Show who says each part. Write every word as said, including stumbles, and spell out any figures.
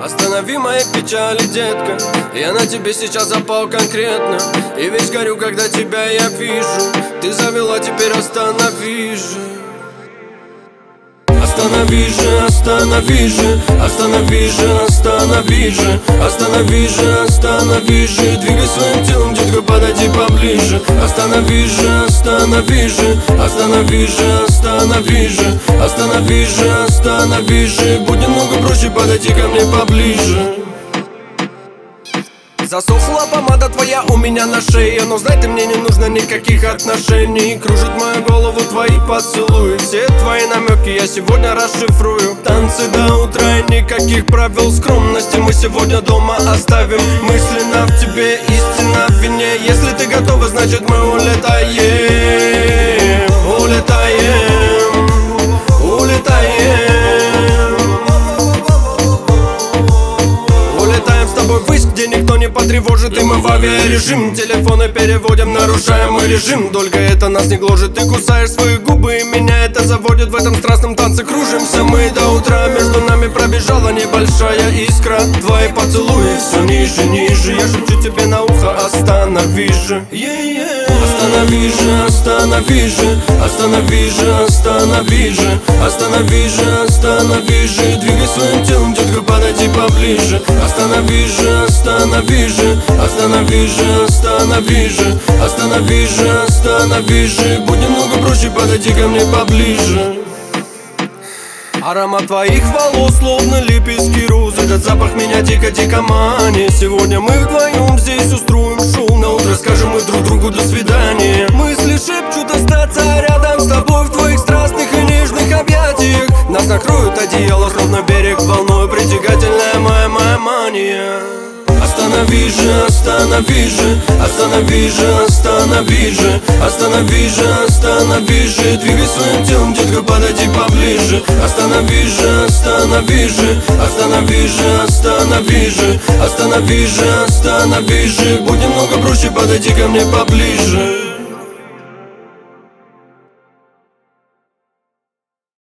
Speaker 1: Останови мои печали, детка, я на тебе сейчас запал конкретно. И весь горю, когда тебя я вижу. Ты завела, теперь останови же. Останови же, останови же, останови же, останови же, останови же, останови же. Двигай своим телом, детка, подойди поближе. Останови же, останови же, останови же, останови же, останови же, останови же. Будет немного проще, подойди ко мне поближе. Засохла помада твоя у меня на шее, но знай, ты мне не нужно никаких отношений. Кружит мою голову твои поцелуи, все твои намеки я сегодня расшифрую. Танцы до утра и никаких правил скромности мы сегодня дома оставим. Мысленно в тебе, истина в вине. Если ты готова, значит мы улетаем. Улетаем, улетаем. Улетаем с тобой ввысь, где никто не потревожит. И мы в авиарежим, телефоны переводим, нарушаем мы режим. Только это нас не гложет. Ты кусаешь свои губы, и меня это заводит. В этом страстном танце кружимся мы до утра. Между нами пробежала небольшая искра. Твои поцелуи все ниже, ниже. Я шепчу тебе на ухо, останови же. Останови же, останови же, останови же, останови же, останови же, останови же. Двигай своим телом, детка, подойди поближе. Останови же, останови же, останови же, останови же, останови же, останови же. Будет немного проще, подойди ко мне поближе. Аромат твоих волос, словно лепестки роз. Этот запах меня дико-дико манит. Сегодня мы вдвоем здесь устроим шоу. На утро скажем мы друг другу до свидания. Мысли шепчут остаться рядом с тобой в твоих страстных и нежных объятиях. Нас накроют одеяло, словно берег волной. Притягательная моя, моя мания. Останови же, останови же, останови же, останови же, останови же, останови же. Двигай своим телом, детка, подойди поближе. Останови же, останови же, останови же, останови же, останови же, останови же. Будет немного проще, подойди ко мне поближе.